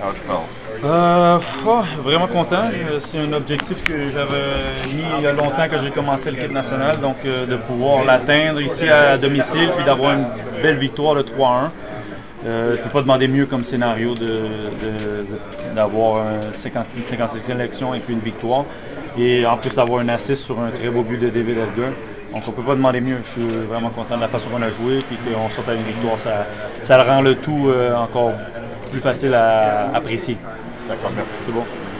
Vraiment content. C'est un objectif que j'avais mis il y a longtemps que j'ai commencé l'équipe nationale, donc de pouvoir l'atteindre ici à domicile puis d'avoir une belle victoire de 3-1. Je ne peux pas demander mieux comme scénario d'avoir 57 sélections et puis une victoire. Et en plus d'avoir un assist sur un très beau but de David Edgar. Donc on ne peut pas demander mieux. Je suis vraiment content de la façon qu'on a joué et qu'on sorte à une victoire. Ça rend le tout encore plus facile à apprécier. D'accord, merci. C'est bon.